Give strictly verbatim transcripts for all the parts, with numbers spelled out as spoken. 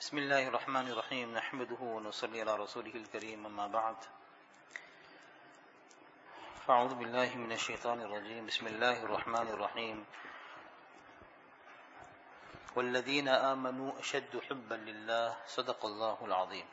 بسم الله الرحمن الرحيم نحمده ونصلي على رسوله الكريم أما بعد فأعوذ بالله من الشيطان الرجيم بسم الله الرحمن الرحيم والذين آمنوا أشد حبا لله صدق الله العظيم.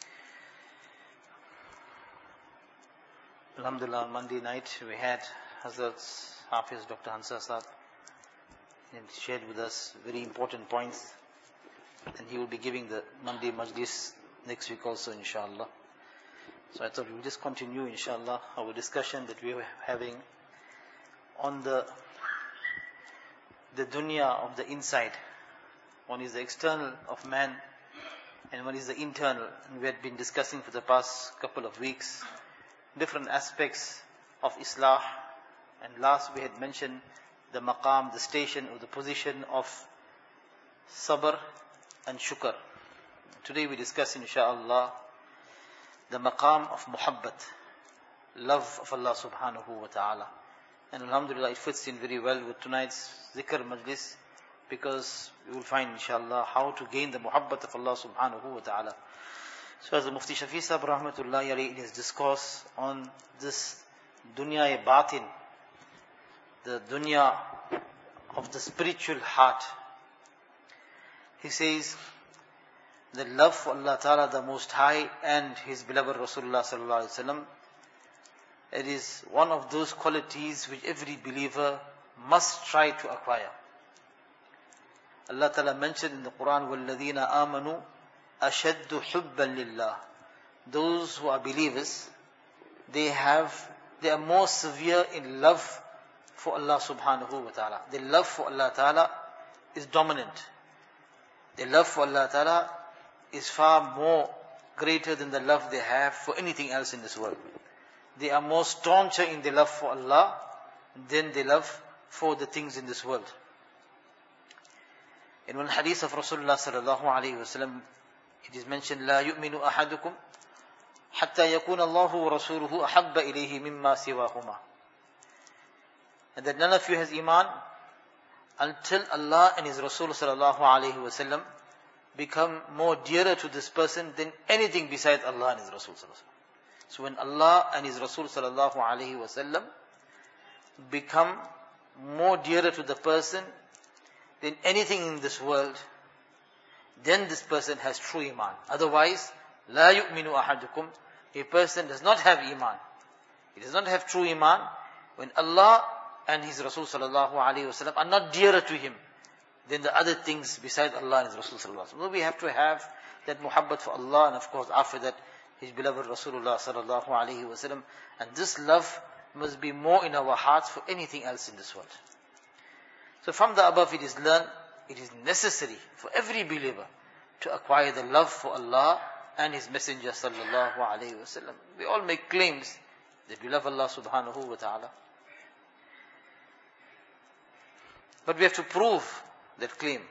Alhamdulillah, on Monday night we had Hazrat Hafiz Doctor Hansa Sahab, and he shared with us very important points, and he will be giving the Monday Majlis next week also, inshallah. So I thought we will just continue, inshallah, our discussion that we were having on the the dunya of the inside. One is the external of man, and one is the internal. And we had been discussing for the past couple of weeks different aspects of Islah, and last we had mentioned the maqam, the station or the position of sabr and shukr. Today we discuss, inshaAllah, the maqam of muhabbat, love of Allah subhanahu wa ta'ala. And alhamdulillah, it fits in very well with tonight's zikr majlis, because we will find, inshaAllah, how to gain the muhabbat of Allah subhanahu wa ta'ala. So as the Mufti Shafi Sahib rahmatullahi alayhi in his discourse on this dunya batin, the dunya of the spiritual heart, he says, the love for Allah Ta'ala, the Most High, and His beloved Rasulullah Sallallahu Alaihi Wasallam, it is one of those qualities which every believer must try to acquire. Allah Ta'ala mentioned in the Quran, وَالَّذِينَ آمَنُوا أَشَدُّ حُبًّا لِلَّهِ. Those who are believers, they have, they are more severe in love for Allah Subhanahu Wa Ta'ala. The love for Allah Ta'ala is dominant. The love for Allah Ta'ala is far more greater than the love they have for anything else in this world. They are more stauncher in their love for Allah than their love for the things in this world. In one hadith of Rasulullah sallallahu alayhi wa sallam, it is mentioned, لا يؤمن أحدكم حتى يكون الله ورسوله أحب إليه مما سواهما. And that none of you has iman until Allah and His Rasul sallallahu alayhi wa sallam become more dearer to this person than anything besides Allah and His Rasul sallallahu alayhi wa sallam. So when Allah and His Rasul sallallahu alayhi wa sallam become more dearer to the person than anything in this world, then this person has true iman. Otherwise, لا يؤمن أحدكم, a person does not have iman. He does not have true iman when Allah and His Rasul sallallahu alayhi wa sallam are not dearer to him than the other things besides Allah and His Rasul sallallahu alayhi wa sallam. So we have to have that muhabbat for Allah, and of course after that His beloved Rasulullah sallallahu alayhi wa sallam. And this love must be more in our hearts for anything else in this world. So from the above it is learned, it is necessary for every believer to acquire the love for Allah and His Messenger sallallahu alayhi wa sallam. We all make claims that we love Allah subhanahu wa ta'ala, but we have to prove that claim.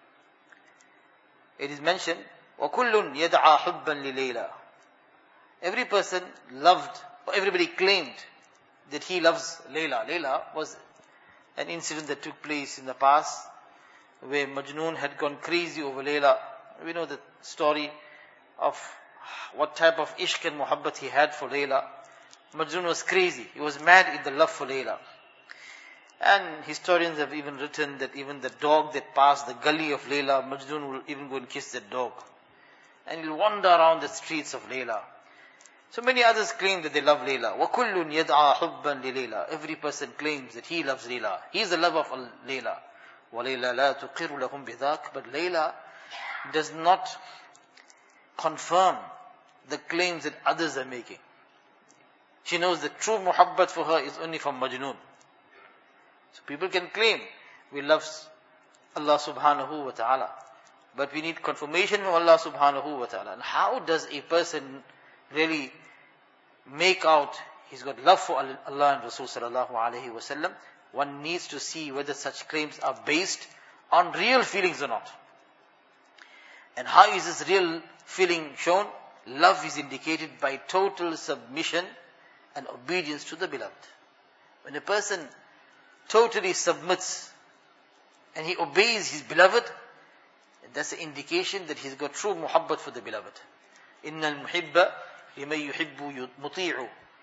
It is mentioned, وَكُلٌّ يَدْعَى حُبًّا لِلَيْلَى. Every person loved, or everybody claimed that he loves Layla. Layla was an incident that took place in the past where Majnun had gone crazy over Layla. We know the story of what type of ishq and muhabbat he had for Layla. Majnun was crazy. He was mad in the love for Layla. And historians have even written that even the dog that passed the gully of Layla, Majnun will even go and kiss that dog. And he'll wander around the streets of Layla. So many others claim that they love Layla. وَكُلٌّ يَدْعَى حُبًّا لِلَيْلَى. Every person claims that he loves Layla. He is the lover of Layla. وَلَيْلَى لَا تُقِرُّ لَهُمْ بِذَاكَ. But Layla does not confirm the claims that others are making. She knows the true muhabbat for her is only from Majnun. So people can claim we love Allah subhanahu wa ta'ala, but we need confirmation from Allah subhanahu wa ta'ala. And how does a person really make out he's got love for Allah and Rasul sallallahu alayhi wa sallam? One needs to see whether such claims are based on real feelings or not. And how is this real feeling shown? Love is indicated by total submission and obedience to the beloved. When a person totally submits and he obeys his beloved, That's an indication that he's got true muhabbat for the beloved. إِنَّ الْمُحِبَّ لِمَنْ يُحِبُّ مُطِيعُ.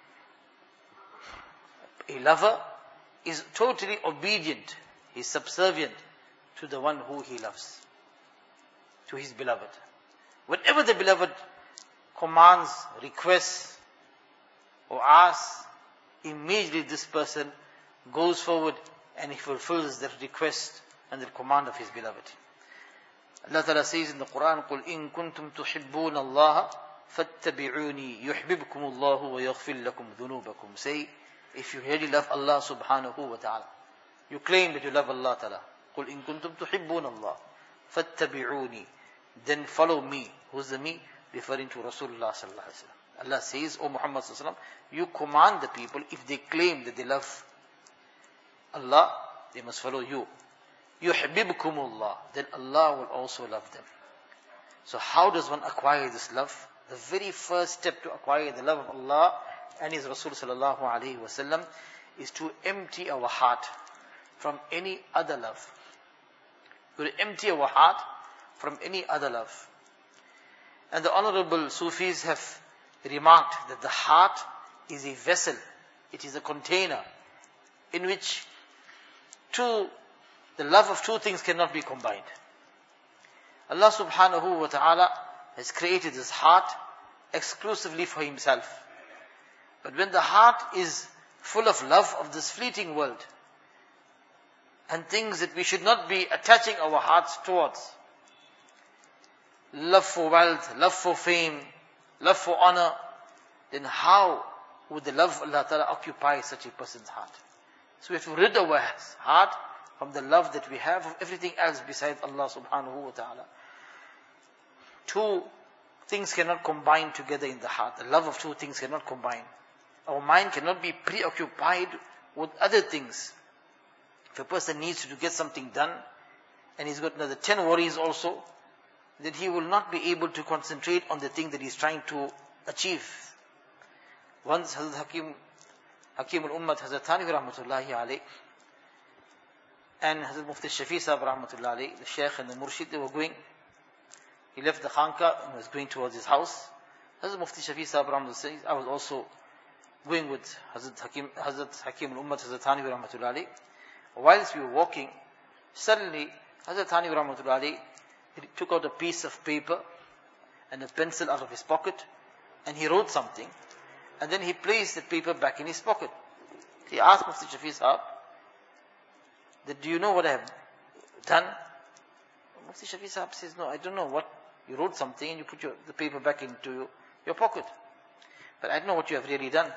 A lover is totally obedient. He's subservient to the one who he loves, to his beloved. Whatever the beloved commands, requests, or asks, immediately this person goes forward and he fulfills the request and the command of his beloved. Allah Ta'ala says in the Quran, قُلْ إِن كُنْتُمْ تُحِبُّونَ اللَّهَ فَاتَّبِعُونِي يُحْبِبْكُمُ اللَّهُ وَيَغْفِرْ لَكُمْ ذُنُوبَكُمْ. Say, if you really love Allah subhanahu wa ta'ala, you claim that you love Allah Ta'ala. قُلْ إِن كُنْتُمْ تُحِبُّونَ اللَّهَ فَاتَّبِعُونِي. Then follow me. Who's the me? Referring to Rasulullah sallallahu alaihi wasallam. Allah says, O Muhammad sallallahu alaihi wasallam, you command the people, if they claim that they love Allah, they must follow you. يُحْبِبْكُمُ Then Allah will also love them. So how does one acquire this love? The very first step to acquire the love of Allah and His Rasul sallallahu alaihi wasallam is to empty our heart from any other love. We empty our heart from any other love. And the honorable Sufis have remarked that the heart is a vessel, it is a container in which two, the love of two things cannot be combined. Allah subhanahu wa ta'ala has created this heart exclusively for Himself. But when the heart is full of love of this fleeting world and things that we should not be attaching our hearts towards, love for wealth, love for fame, love for honor, then how would the love of Allah Ta'ala occupy such a person's heart? So we have to rid our heart from the love that we have of everything else besides Allah subhanahu wa ta'ala. Two things cannot combine together in the heart. The love of two things cannot combine. Our mind cannot be preoccupied with other things. If a person needs to get something done, and he's got another ten worries also, then he will not be able to concentrate on the thing that he's trying to achieve. Once Hazrat Hakim, Hakim al-Ummat, Hazrat Thanvi rahmatullahi alayh, and Hazrat Mufti Shafi Sahib rahmatullahi alayh, the Shaykh and the Murshid, they were going, he left the Khanka and was going towards his house. Hazrat Mufti Shafi Sahib rahmatullahi alayh, I was also going with Hazrat Hakim, Hazrat Hakim al-Ummat, Hazrat Thanvi rahmatullahi alayh. Whilst we were walking, suddenly Hazrat Thanvi rahmatullahi alayh, he took out a piece of paper and a pencil out of his pocket and he wrote something, and then he placed the paper back in his pocket. He asked Mufti Shafi Sahib, that, do you know what I have done? Mufti Shafi Sahib says, no, I don't know what, you wrote something and you put your, the paper back into your, your pocket. But I don't know what you have really done.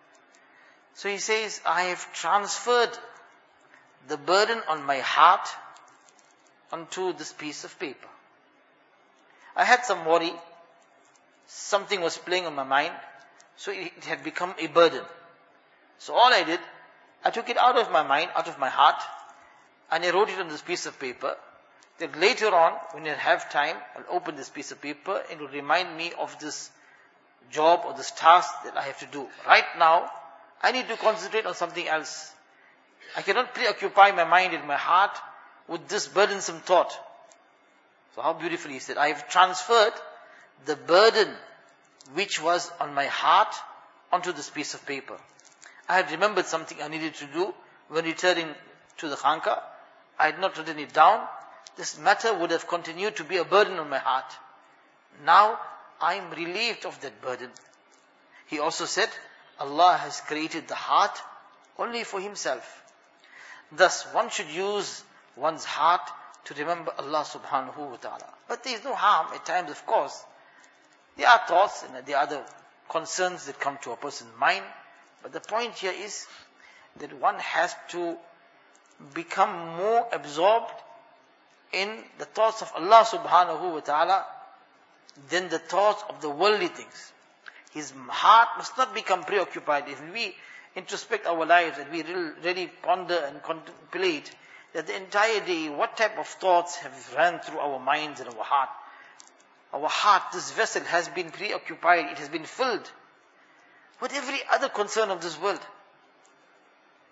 So he says, I have transferred the burden on my heart onto this piece of paper. I had some worry, something was playing on my mind, so it had become a burden. So all I did, I took it out of my mind, out of my heart, and I wrote it on this piece of paper, that later on, when I have time, I'll open this piece of paper and it will remind me of this job or this task that I have to do. Right now, I need to concentrate on something else. I cannot preoccupy my mind and my heart with this burdensome thought. So how beautifully he said, I have transferred the burden which was on my heart onto this piece of paper. I had remembered something I needed to do when returning to the Khanka. I had not written it down. This matter would have continued to be a burden on my heart. Now I am relieved of that burden. He also said, Allah has created the heart only for Himself. Thus one should use one's heart to remember Allah subhanahu wa ta'ala. But there is no harm at times, of course. There are thoughts and there are other concerns that come to a person's mind. But the point here is that one has to become more absorbed in the thoughts of Allah subhanahu wa ta'ala than the thoughts of the worldly things. His heart must not become preoccupied. If we introspect our lives and we really ponder and contemplate that the entire day, what type of thoughts have run through our minds and our heart. Our heart, this vessel, has been preoccupied, it has been filled with every other concern of this world.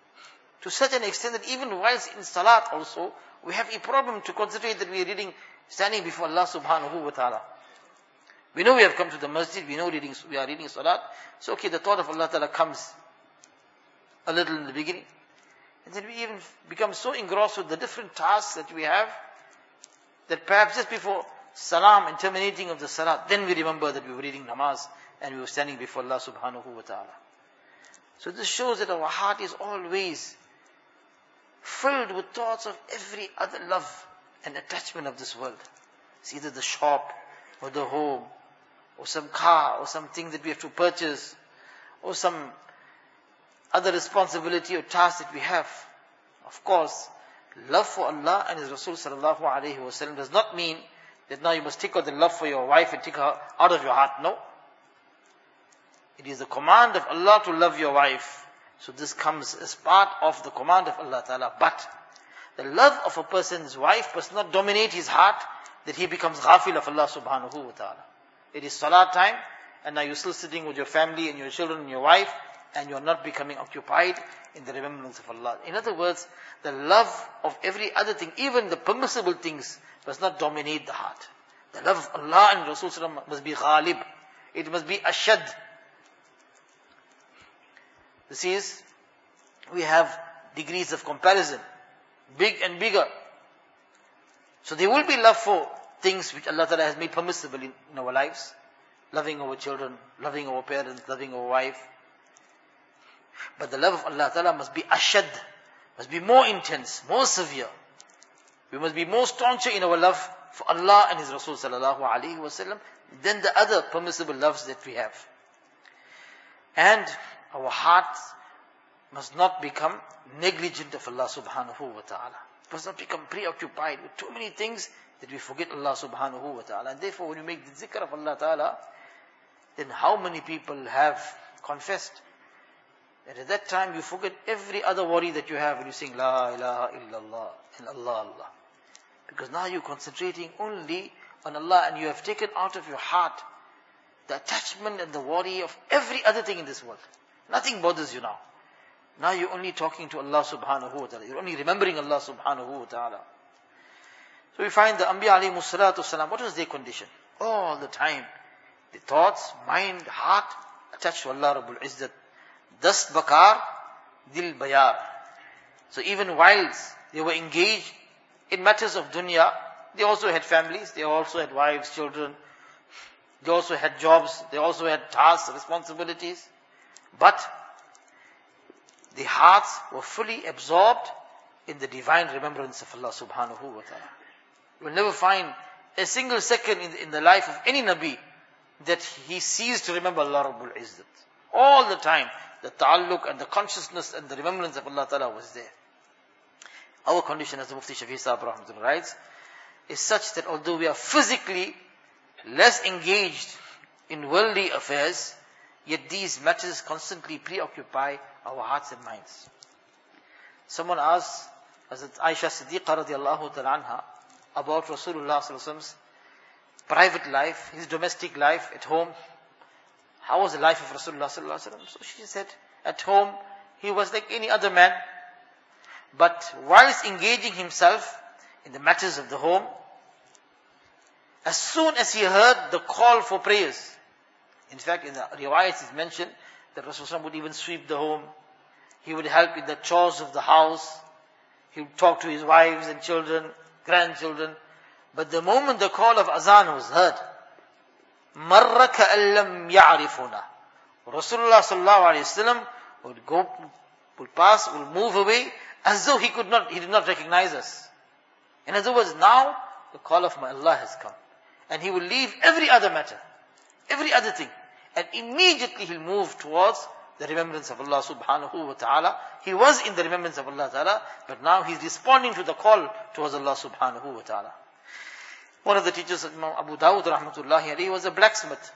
To such an extent that even whilst in salat also, we have a problem to concentrate that we are reading Standing before Allah subhanahu wa ta'ala. We know we have come to the masjid, we know reading, we are reading salat. So okay, the thought of Allah ta'ala comes a little in the beginning. And then we even become so engrossed with the different tasks that we have, that perhaps just before salam and terminating of the salat, then we remember that we were reading namaz and we were standing before Allah subhanahu wa ta'ala. So this shows that our heart is always filled with thoughts of every other love and attachment of this world. It's either the shop, or the home, or some car, or something that we have to purchase, or some other responsibility or task that we have. Of course, love for Allah and His Rasul sallallahu alayhi wa sallam does not mean that now you must take out the love for your wife and take her out of your heart. No. It is the command of Allah to love your wife. So this comes as part of the command of Allah Ta'ala. But the love of a person's wife must not dominate his heart, that he becomes ghafil of Allah subhanahu wa ta'ala. It is salat time, and now you're still sitting with your family and your children and your wife, and you're not becoming occupied in the remembrance of Allah. In other words, the love of every other thing, even the permissible things, must not dominate the heart. The love of Allah and Rasul sallallahu alaihi wasallam must be ghalib. It must be ashad. This is, we have degrees of comparison, big and bigger. So there will be love for things which Allah Ta'ala has made permissible in, in our lives. Loving our children, loving our parents, loving our wife. But the love of Allah Ta'ala must be ashad, must be more intense, more severe. We must be more stauncher in our love for Allah and His Rasul Sallallahu Alaihi Wasallam than the other permissible loves that we have. And our hearts must not become negligent of Allah subhanahu wa ta'ala. Must not become preoccupied with too many things that we forget Allah subhanahu wa ta'ala. And therefore when you make the zikr of Allah ta'ala, then how many people have confessed that at that time you forget every other worry that you have when you sing La ilaha illallah and Allah Allah. Because now you're concentrating only on Allah and you have taken out of your heart the attachment and the worry of every other thing in this world. Nothing bothers you now. Now you're only talking to Allah subhanahu wa ta'ala. You're only remembering Allah subhanahu wa ta'ala. So we find the Anbiya alayhi salatu salam, what was their condition? All the time. The thoughts, mind, heart, attached to Allah Rabbul Izzat. Dast bakar, dil bayar. So even whilst they were engaged in matters of dunya, they also had families, they also had wives, children, they also had jobs, they also had tasks, responsibilities. But the hearts were fully absorbed in the divine remembrance of Allah subhanahu wa ta'ala. You will never find a single second in the, in the life of any Nabi that he ceased to remember Allah Rabbul Izzat. All the time, the ta'alluq and the consciousness and the remembrance of Allah ta'ala was there. Our condition, as the Mufti Shafi Sahib Rahmatullah writes, is such that although we are physically less engaged in worldly affairs, yet these matters constantly preoccupy our hearts and minds. Someone asked Hazrat Aisha Siddiqa radiallahu ta'ala anha about Rasulullah sallallahu alaihi wasallam's private life, his domestic life at home. How was the life of Rasulullah sallallahu alaihi wasallam? So she said, at home, he was like any other man. But whilst engaging himself in the matters of the home, as soon as he heard the call for prayers, in fact, in the riwayats it's mentioned that Rasulullah would even sweep the home. He would help in the chores of the house. He would talk to his wives and children, grandchildren. But the moment the call of azan was heard, مَرَّ كَأَلَّمْ يَعْرِفُنَا, Rasulullah sallallahu alayhi wasallam would go, would pass, would move away as though he could not, he did not recognize us. In other words, now the call of my Allah has come. And he will leave every other matter, every other thing. And immediately he'll move towards the remembrance of Allah subhanahu wa ta'ala. He was in the remembrance of Allah ta'ala, but now he's responding to the call towards Allah subhanahu wa ta'ala. One of the teachers of Imam Abu Dawud rahmatullahi alayhi was a blacksmith.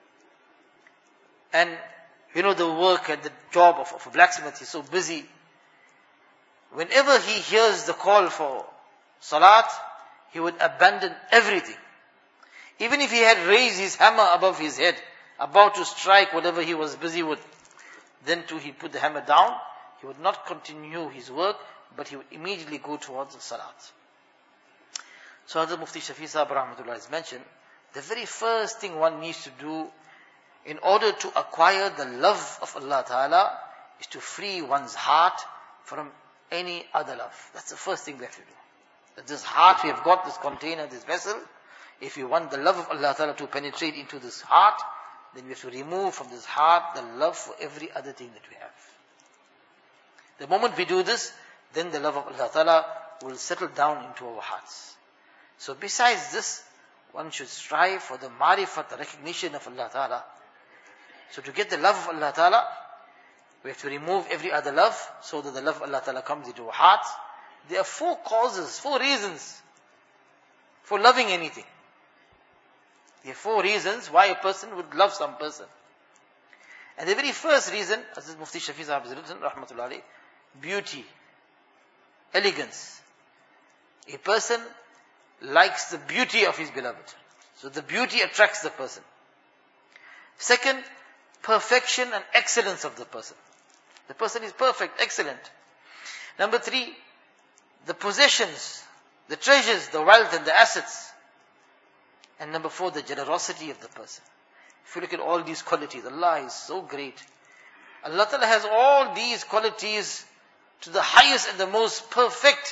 And you know the work and the job of, of a blacksmith, he's so busy. Whenever he hears the call for salat, he would abandon everything. Even if he had raised his hammer above his head, about to strike whatever he was busy with, then too he put the hammer down. He would not continue his work, but he would immediately go towards the salat. So Hazrat Mufti Shafi Sahib Rahmatullah has mentioned, the very first thing one needs to do in order to acquire the love of Allah Ta'ala is to free one's heart from any other love. That's the first thing we have to do. That this heart we have got, this container, this vessel, if you want the love of Allah Ta'ala to penetrate into this heart, then we have to remove from this heart the love for every other thing that we have. The moment we do this, then the love of Allah Ta'ala will settle down into our hearts. So besides this, one should strive for the marifat, the recognition of Allah Ta'ala. So to get the love of Allah Ta'ala, we have to remove every other love, so that the love of Allah Ta'ala comes into our hearts. There are four causes, four reasons for loving anything. There are four reasons why a person would love some person. And the very first reason, as Mufti Shafi Sahib has written, Rahmatullah alayhi, beauty, elegance. A person likes the beauty of his beloved. So the beauty attracts the person. Second, perfection and excellence of the person. The person is perfect, excellent. Number three, the possessions, the treasures, the wealth and the assets. And number four, the generosity of the person. If you look at all these qualities, Allah is so great. Allah Ta'ala has all these qualities to the highest and the most perfect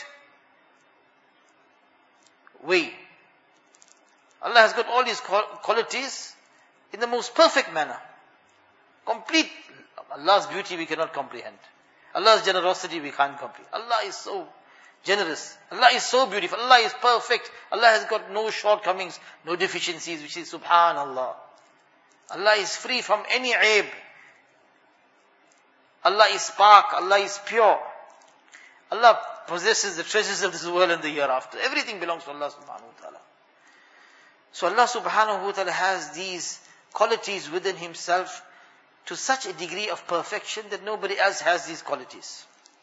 way. Allah has got all these qualities in the most perfect manner. Complete. Allah's beauty we cannot comprehend. Allah's generosity we can't comprehend. Allah is so generous. Allah is so beautiful. Allah is perfect. Allah has got no shortcomings, no deficiencies, which is subhanallah. Allah is free from any aib. Allah is spark. Allah is pure. Allah possesses the treasures of this world and the hereafter. Everything belongs to Allah subhanahu wa ta'ala. So Allah subhanahu wa ta'ala has these qualities within Himself to such a degree of perfection that nobody else has these qualities.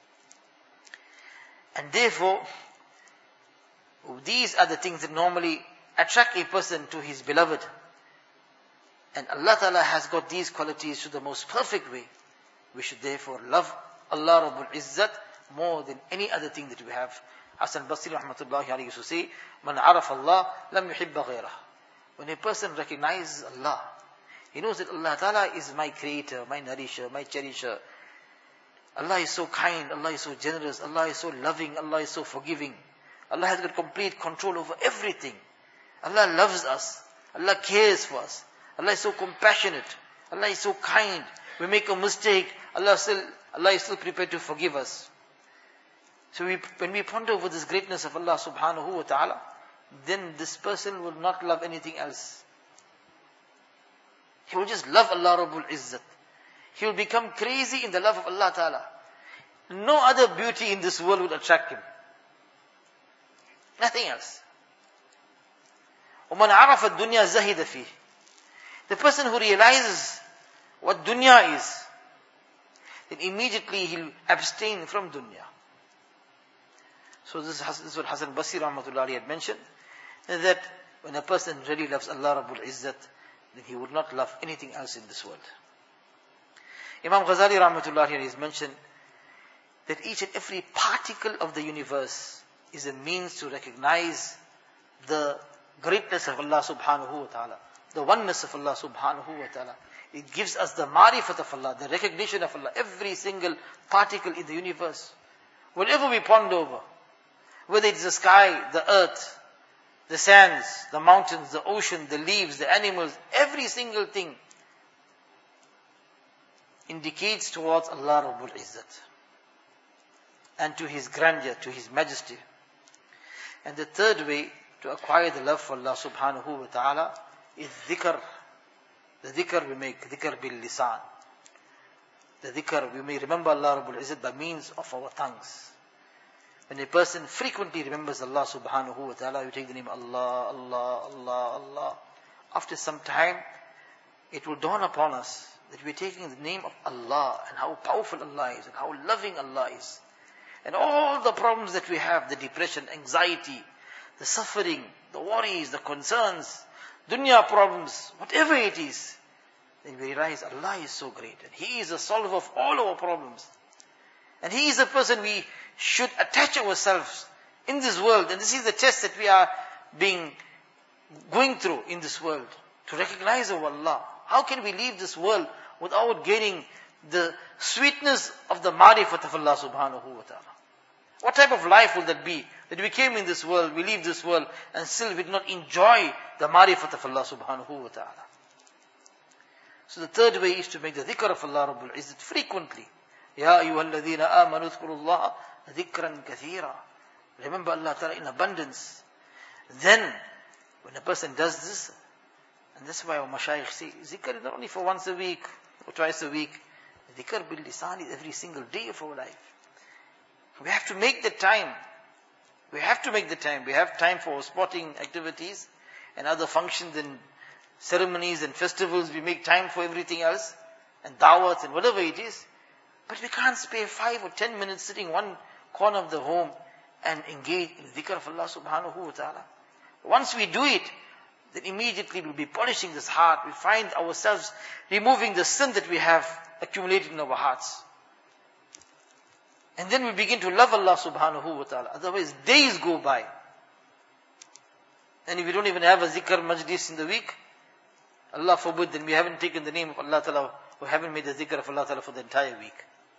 And therefore, these are the things that normally attract a person to his beloved. And Allah Ta'ala has got these qualities to the most perfect way. We should therefore love Allah Rabbul Izzat more than any other thing that we have. Hasan Basri Rahmatullahi alayhi used to say, Man araf Allah, lam yuhibba ghayrah. When a person recognizes Allah, he knows that Allah Ta'ala is my creator, my nourisher, my cherisher. Allah is so kind, Allah is so generous, Allah is so loving, Allah is so forgiving. Allah has got complete control over everything. Allah loves us. Allah cares for us. Allah is so compassionate. Allah is so kind. We make a mistake, Allah still, Allah is still prepared to forgive us. So we, when we ponder over this greatness of Allah subhanahu wa ta'ala, then this person will not love anything else. He will just love Allah Rabbul Izzat. He will become crazy in the love of Allah Ta'ala. No other beauty in this world would attract him. Nothing else. وَمَنْ عَرَفَ الدُّنْيَا زَهِدَ فِيهِ. The person who realizes what dunya is, then immediately he'll abstain from dunya. So this, this is what Hasan Basri Rahmatullah had mentioned, that when a person really loves Allah Rabbul Izzat, then he would not love anything else in this world. Imam Ghazali Rahmatullah has mentioned that each and every particle of the universe is a means to recognize the greatness of Allah subhanahu wa ta'ala, the oneness of Allah subhanahu wa ta'ala. It gives us the marifat of Allah, the recognition of Allah, every single particle in the universe. Whatever we ponder over, whether it's the sky, the earth, the sands, the mountains, the ocean, the leaves, the animals, every single thing indicates towards Allah Rabbul Izzat and to His grandeur, to His majesty. And the third way to acquire the love for Allah subhanahu wa ta'ala is dhikr. The dhikr we make, dhikr bil lisan. The dhikr, we may remember Allah Rabbul Izzat by means of our tongues. When a person frequently remembers Allah subhanahu wa ta'ala, you take the name Allah, Allah, Allah, Allah. After some time, it will dawn upon us that we are taking the name of Allah and how powerful Allah is and how loving Allah is. And all the problems that we have, the depression, anxiety, the suffering, the worries, the concerns, dunya problems, whatever it is, then we realize Allah is so great and He is the solver of all our problems. And He is the person we should attach ourselves in this world. And this is the test that we are being, going through in this world. To recognize of Allah. How can we leave this world without gaining the sweetness of the marifat of Allah subhanahu wa ta'ala? What type of life will that be? That we came in this world, we leave this world, and still we do not enjoy the marifat of Allah subhanahu wa ta'ala. So the third way is to make the dhikr of Allah Rabbul Izzat frequently. Ya ayyuhalladhina amanu dhkurullaha dhikran kathira. Remember Allah Ta'ala in abundance. Then, when a person does this, and that's why our mashayikh say, zikr is not only for once a week, or twice a week. Dhikr bil lisan is every single day of our life. We have to make the time. We have to make the time. We have time for sporting activities and other functions and ceremonies and festivals. We make time for everything else, and da'wats and whatever it is. But we can't spare five or ten minutes sitting one corner of the home and engage in the dhikr of Allah subhanahu wa ta'ala. Once we do it, then immediately we'll be polishing this heart. We find ourselves removing the sin that we have accumulated in our hearts. And then we begin to love Allah subhanahu wa ta'ala. Otherwise, days go by. And if we don't even have a zikr majlis in the week, Allah forbid, then we haven't taken the name of Allah ta'ala, or haven't made the zikr of Allah ta'ala for the entire week.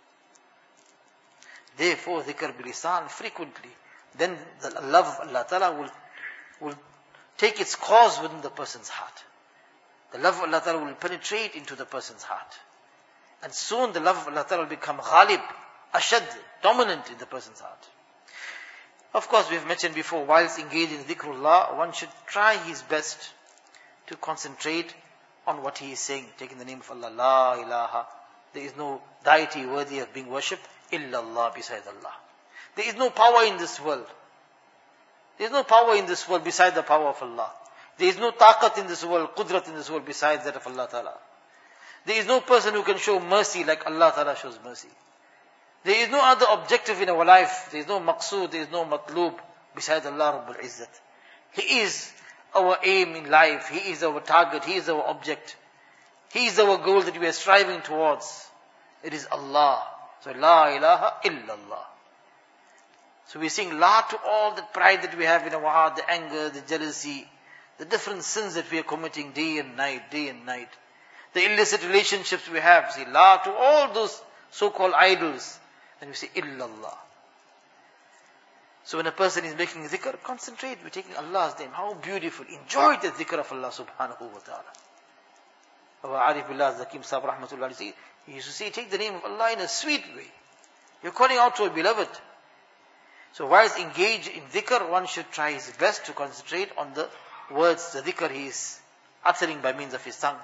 Therefore, dhikr bilisan frequently. Then the love of Allah Ta'ala will, will take its cause within the person's heart. The love of Allah Ta'ala will penetrate into the person's heart. And soon the love of Allah Ta'ala will become ghalib, ashad, dominant in the person's heart. Of course, we have mentioned before, whilst engaged in dhikrullah, one should try his best to concentrate on what he is saying, taking the name of Allah. La ilaha. There is no deity worthy of being worshipped illallah, beside Allah. There is no power in this world. There is no power in this world beside the power of Allah. There is no taqat in this world, qudrat in this world besides that of Allah Ta'ala. There is no person who can show mercy like Allah Ta'ala shows mercy. There is no other objective in our life. There is no maqsood, there is no matloob beside Allah Rabbul Izzat. He is our aim in life. He is our target. He is our object. He is our goal that we are striving towards. It is Allah. So, La ilaha illallah. So we sing La to all the pride that we have in our heart, the anger, the jealousy, the different sins that we are committing day and night, day and night. The illicit relationships we have. Say La to all those so-called idols. And we say illallah. So when a person is making dhikr, concentrate. We're taking Allah's name. How beautiful. Enjoy the dhikr of Allah subhanahu wa ta'ala. Our Arifullah Zakim Sahib rahmatullah alayhi, he used to say, take the name of Allah in a sweet way. You're calling out to a beloved. So whilst engaged in dhikr, one should try his best to concentrate on the words, the dhikr he is uttering by means of his tongue.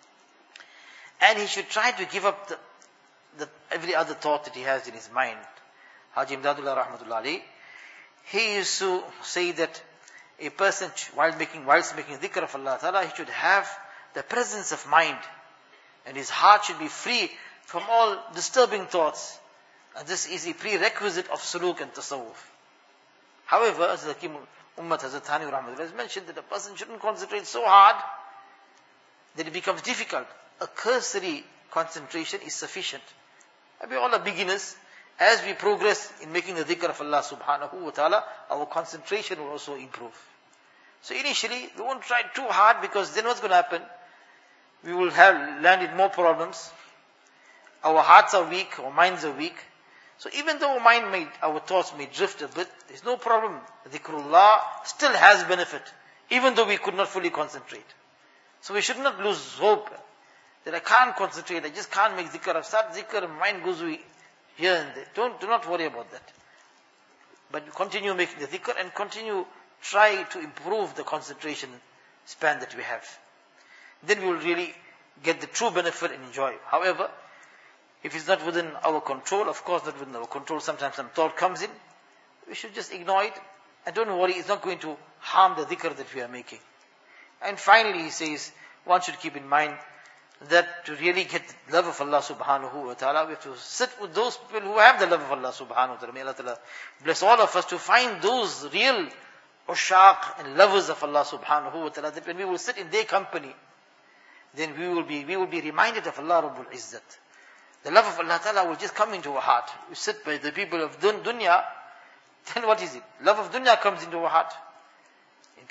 And he should try to give up the, the every other thought that he has in his mind. Haji Imdadullah rahmatullah alayhi, he used to say that a person, while making, whilst making dhikr of Allah Ta'ala, he should have the presence of mind. And his heart should be free from all disturbing thoughts. And this is a prerequisite of suluk and tasawwuf. However, as the Hakim Ummat Hazrat Thani Rahmatullah has mentioned, that a person shouldn't concentrate so hard that it becomes difficult. A cursory concentration is sufficient. We all are beginners. As we progress in making the dhikr of Allah subhanahu wa ta'ala, our concentration will also improve. So initially, we won't try too hard, because then what's going to happen? We will have landed more problems. Our hearts are weak, our minds are weak. So even though our mind may, our thoughts may drift a bit, there's no problem. Dhikrullah still has benefit, even though we could not fully concentrate. So we should not lose hope that I can't concentrate, I just can't make dhikr. I've started dhikr, and mind goes here and there. Don't, do not worry about that. But continue making the dhikr and continue, try to improve the concentration span that we have. Then we will really get the true benefit and enjoy. However, if it's not within our control, of course not within our control, sometimes some thought comes in, we should just ignore it, and don't worry, it's not going to harm the dhikr that we are making. And finally he says, one should keep in mind that to really get the love of Allah subhanahu wa ta'ala, we have to sit with those people who have the love of Allah subhanahu wa ta'ala. May Allah ta'ala bless all of us to find those real ushaq and lovers of Allah subhanahu wa ta'ala, that when we will sit in their company, then we will be we will be reminded of Allah Rabbul Izzat. The love of Allah Ta'ala will just come into our heart. We sit by the people of dun- dunya, then what is it? Love of dunya comes into our heart.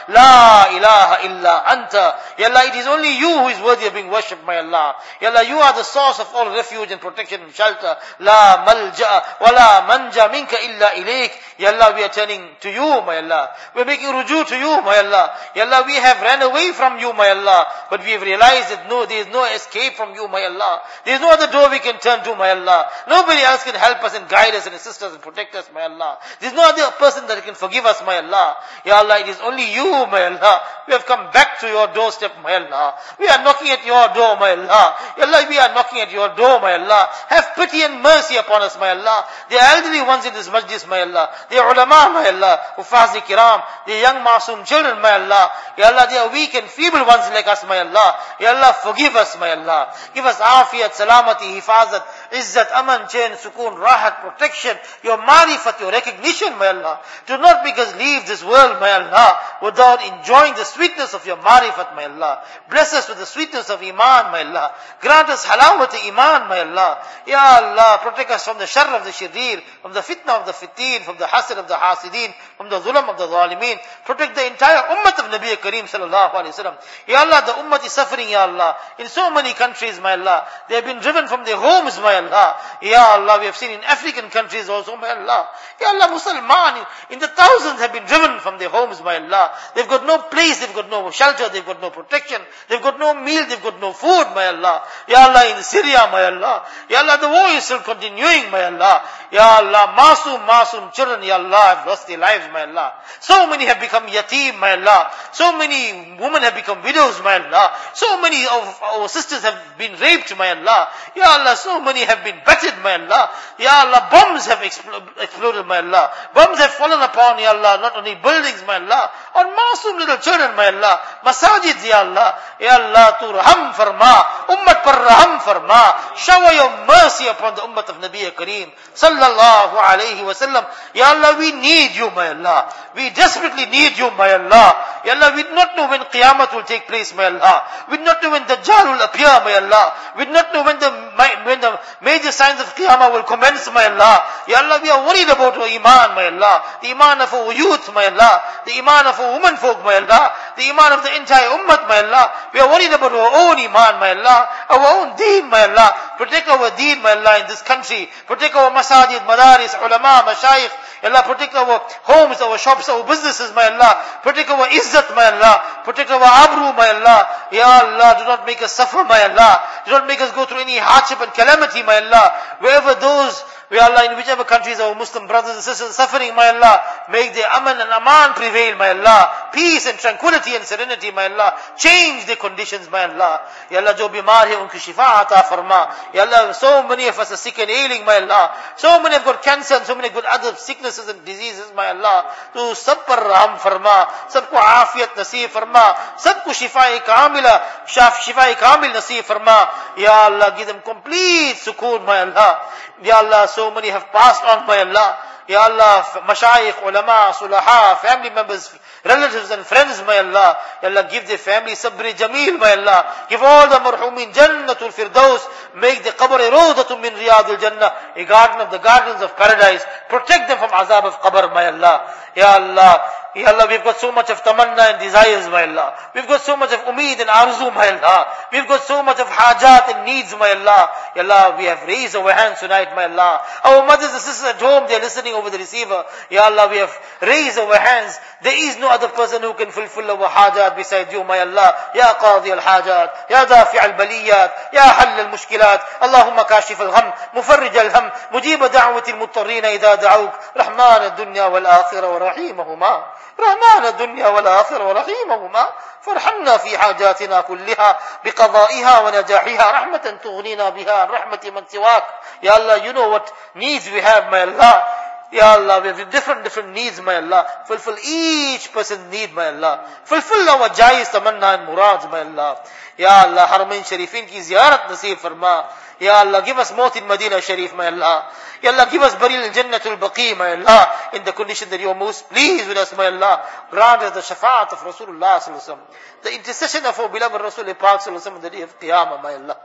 La ilaha illa anta. Ya Allah, it is only you who is worthy of being worshipped, my Allah. Ya Allah, you are the source of all refuge and protection and shelter. La malja'a wa la manja minka illa ilayk. Ya Allah, we are turning to you, my Allah. We are making ruju to you, my Allah. Ya Allah, we have ran away from you, my Allah. But we have realized that no, there is no escape from you, my Allah. There is no other door we can turn to, my Allah. Nobody else can help us and guide us and assist us and protect us, my Allah. There is no other person that can forgive us, my Allah. Ya Allah, it is only you, my Allah. We have come back to your doorstep, my Allah. We are knocking at your door, my Allah. Ya Allah, we are knocking at your door, my Allah. Have pity and mercy upon us, my Allah. The elderly ones in this majlis, my Allah. The ulama, my Allah. Hufaz kiram. The young masoom children, my Allah. Ya Allah, they are weak and feeble ones like us, my Allah. Ya Allah, forgive us, my Allah. Give us afiyat, salamati, hifazat, izzat, aman, chain, sukoon, rahat, protection, your marifat, your recognition, my Allah. Do not make us leave this world, my Allah, without enjoying the sweetness of your marifat, my Allah. Bless us with the sweetness of iman, my Allah. Grant us halawat iman, my Allah. Ya Allah, protect us from the sharr of the sharir, from the fitna of the fitin, from the hasad of the hasidin, from the zulam of the zalimin. Protect the entire ummah of Nabi Kareem sallallahu alayhi wa sallam. Ya Allah, the ummah is suffering, Ya Allah. In so many countries, my Allah. They have been driven from their homes, my Allah. Ya Allah, we have seen in African countries also, my Allah. Ya Allah, Musliman, in the thousands have been driven from their homes, my Allah. They've got no place, they've got no shelter, they've got no protection, they've got no meal, they've got no food, my Allah. Ya Allah, in Syria, my Allah. Ya Allah, the war is still continuing, my Allah. Ya Allah, masoom, masoom children, Ya Allah, have lost their lives, my Allah. So many have become yatim, my Allah. So many women have become widows, my Allah. So many of our sisters have been raped, my Allah. Ya Allah, so many have been battered, my Allah. Ya Allah, bombs have expl- exploded, my Allah. Bombs have fallen upon, Ya Allah, not only buildings, my Allah, on masoom little children, my Allah. Masajid, Ya Allah. Ya Allah, tu raham farma. Ummat par raham farma. Shower your mercy upon the ummah of Nabi Kareem sallallahu alayhi wa sallam. Ya Allah, we need you, my Allah. We desperately need you, my Allah. Ya Allah, we do not know when Qiyamah will take place, my Allah. We do not know when Dajjal will appear, my Allah. We do not know when the, when the major signs of Qiyamah will commence, my Allah. Ya Allah, we are worried about our iman, my Allah. The iman of our youth, my Allah. The iman of our women folk, my Allah. The iman of the entire ummah, my Allah. We are worried about our own iman, my Allah. Our own deen, my Allah. Protect our deen, my Allah, in this country. Protect our masajid, madaris, ulama, mashayikh. Ya Allah, protect our homes, our shops, our businesses, my Allah. Protect our izzat, my Allah. Protect our abru, my Allah. Ya Allah, do not make us suffer, my Allah. Do not make us go through any hardship and calamity, my Allah. Wherever those, Ya Allah, in whichever countries our Muslim brothers and sisters are suffering, my Allah, make their aman and aman prevail, my Allah. Peace and tranquility and serenity, my Allah. Change their conditions, my Allah. Ya Allah, jo bimar hai, unki shifa ata farma. Ya Allah, so many of us are sick and ailing, my Allah. So many have got cancer and so many have got other sicknesses and diseases, my Allah. Tu sab par raham farma. Sabko afiyat naseeb farma. Sabko shifa-e kamila, shifa-e kamil naseeb farma. Ya Allah, give them complete sukoon, my Allah. Ya Allah, so many have passed on, my Allah. Ya Allah, mashayikh, ulama, sulaha, family members, relatives and friends, my Allah. Ya Allah, give their family sabri jameel, my Allah. Give all the marhumin jannatul firdaus. Make the qabr a rawdatun min riyadul jannah, a garden of the gardens of paradise. Protect them from azab of qabr, my Allah. Ya Allah, Ya Allah, we've got so much of tamanna and desires, my Allah. We've got so much of umeed and arzu, my Allah. We've got so much of hajat and needs, my Allah. Ya Allah, we have raised our hands tonight, my Allah. Our mothers and sisters at home, they are listening over the receiver. Ya Allah, we have raised our hands. There is no other person who can fulfill our hajat beside you, my Allah. Ya qadi al-hajat, Ya dafi' al-baliyat, Ya hall al-mushkilat. Allahumma kashif al-gham, mufarrij al-ham, mujib da'wati al-muttarrina idha da'awk. Rahman al-dunya wal-akhirah wa rahimahuma. رحمن الدنيا والآخرة ورحيمهما فارحمنا في حاجاتنا كلها بقضائها ونجاحها رحمة تغنينا بها عن رحمة من سواك. Ya Allah, you know what needs we have, my Allah. Ya Allah, we have different, different needs, my Allah. Fulfill each person's need, my Allah. Fulfill our jais, tamanna and murads, my Allah. Ya Allah, Haramain Sharifin ki ziyarat naseeb farma. Ya Allah, give us maut in Medina Sharif, my Allah. Ya Allah, give us burial in Jannatul Baqi, my Allah, in the condition that you are most pleased with us, my Allah. Grant us the shafaat of Rasulullah sallallahu alaihi wasallam, the intercession of our beloved Rasul Pak sallallahu alaihi wasallam on the day of Qiyamah, my Allah.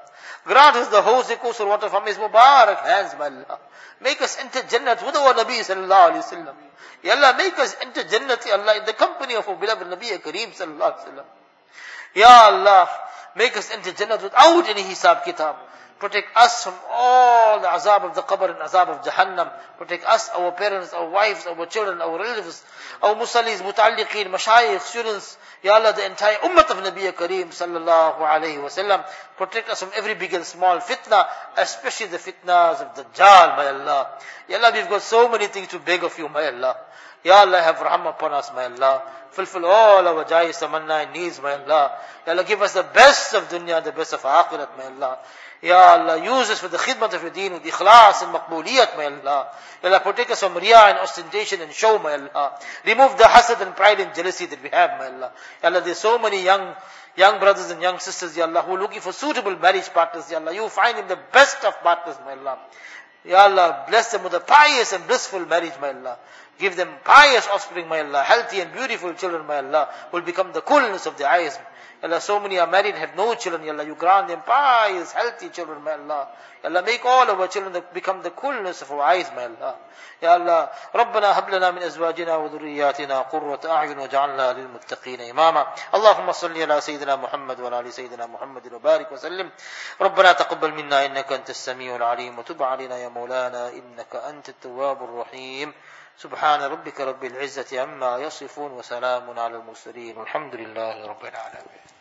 Grant us the Hawz Kausar water from His Mubarak hands, my Allah. Make us enter Jannat with our Nabi sallallahu alayhi wa sallam. Ya Allah, make us enter Jannat, Ya Allah, in the company of our beloved Nabi Kareem sallallahu alayhi wa sallam. Ya Allah, make us enter Jannat without any hisab kitab. Protect us from all the azab of the qabr and azab of Jahannam. Protect us, our parents, our wives, our children, our relatives, our musallis, muta'alliqeen, mashayikh, students. Ya Allah, the entire ummah of Nabi Kareem sallallahu alayhi wa sallam. Protect us from every big and small fitna, especially the fitnas of Dajjal, my Allah. Ya Allah, we've got so many things to beg of you, my Allah. Ya Allah, have rahmah upon us, my Allah. Fulfill all our jais, tamanna and needs, my Allah. Ya Allah, give us the best of dunya, the best of akhirat, my Allah. Ya Allah, use us for the khidmat of your deen with ikhlas and maqbooliyat, my Allah. Ya Allah, protect us from riya and ostentation and show, my Allah. Remove the hasad and pride and jealousy that we have, my Allah. Ya Allah, there's so many young young brothers and young sisters, Ya Allah, who are looking for suitable marriage partners, Ya Allah. You find them the best of partners, my Allah. Ya Allah, bless them with a pious and blissful marriage, my Allah. Give them pious offspring, my Allah. Healthy and beautiful children, my Allah, will become the coolness of the eyes. Ya Allah, so many are married and have no children, Ya Allah. You grant them pious, healthy children, my Allah. Ya Allah, make all our children that become the coolness of our eyes, my Allah. Ya Allah, ربنا هب لنا من أزواجنا وذرياتنا قرة أعين وجعلنا للمتقين إماما. اللهم صل على سيدنا محمد وعلى آل سيدنا محمد وبارك وسلم. ربنا تقبل منا إنك أنت السميع العليم وتب علينا يا مولانا إنك أنت التواب الرحيم. سبحان ربك رب العزة عما يصفون وسلام على المرسلين والحمد لله رب العالمين.